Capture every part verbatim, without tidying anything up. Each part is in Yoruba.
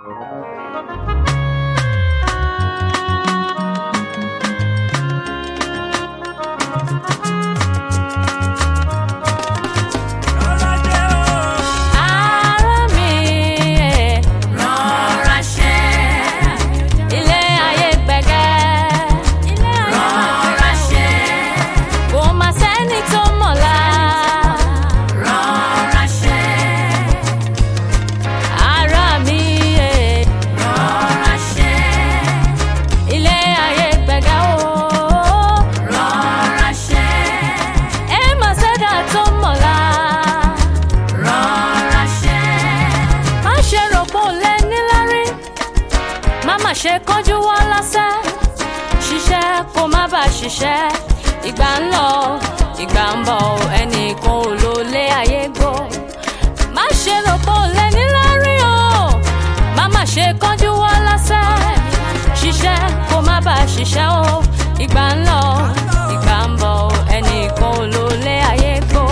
ṣe kánjú wá lásán ṣiṣẹ́ kó má bàa ṣiṣẹ́ ìgbà ń lọ ìgbà ń bọ̀ ẹnìkan ò lò lé ayé gbó má ṣe rò pé ò lè ní lárí o má má ṣe kánjú wá lásán ṣiṣẹ́ kó má bàa ṣiṣẹ́ o ìgbà ń lọ ìgbà ń bọ̀ ẹnìkan ò lò lé ayé gbó.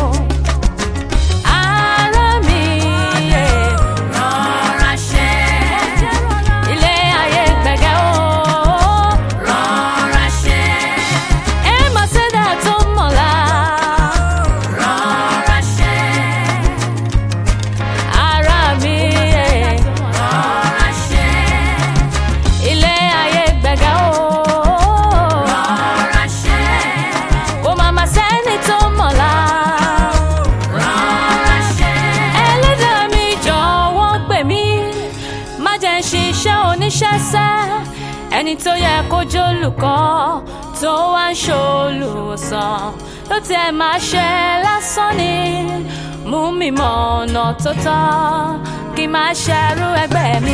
Ẹni tó yẹ kó jólùkọ́ tó wá ń ṣolùwòsàn ló tiẹ̀ máa ṣe lásán ni mú mi mọ̀ ọ̀nà tó tọ́ kí n máa ṣerú ẹgbẹ́ mi.